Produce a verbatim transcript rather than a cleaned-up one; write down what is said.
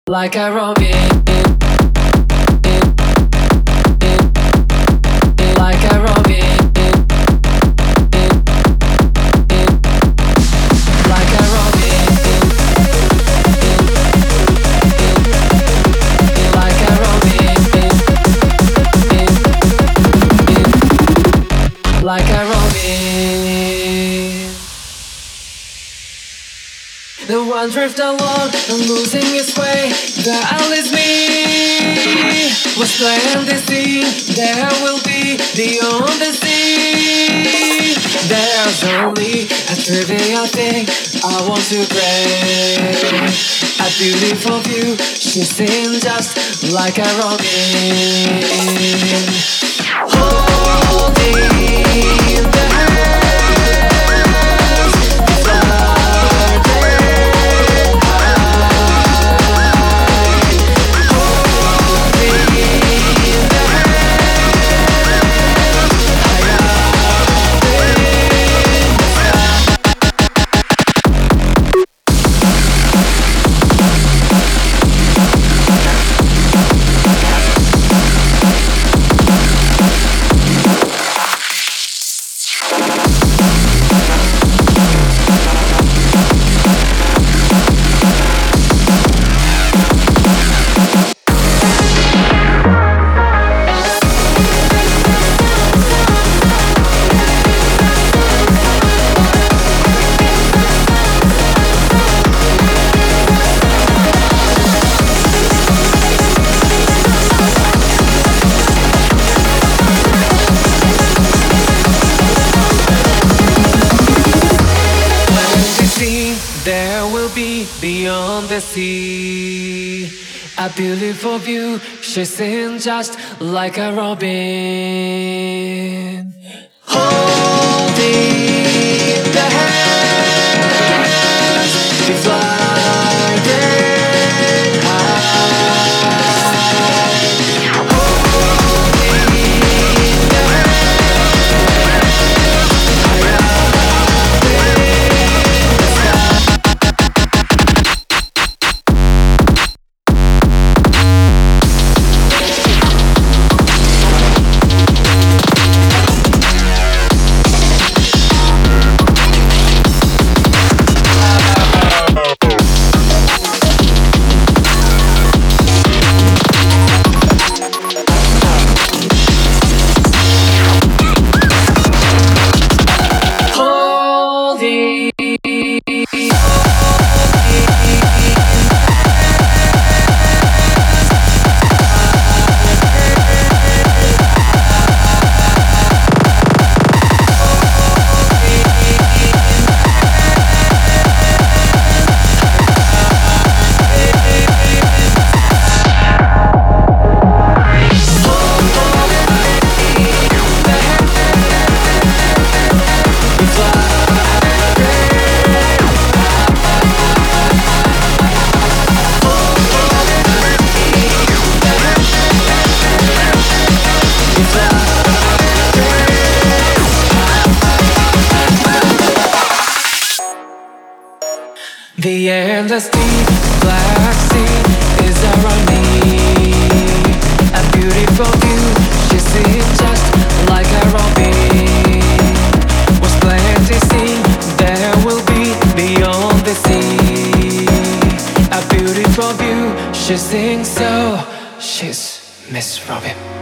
like a robin, like a robin, like a robin, like a robin, like a robin. The one drift along and losing its way. That is me. Was playing this scene. There will be beyond the sea. There's only a trivial thing I want to break. A beautiful view. She's seen just like a robin. Holding the hand. There will be beyond the sea a beautiful view. She's seen just like a robin. Holding the hands, we fly then high. Holding the The endless deep black sea is around me. A beautiful view, she's seen just like a robin. Was plenty seen, there will be beyond the sea. A beautiful view, she sings so, she's Miss Robin.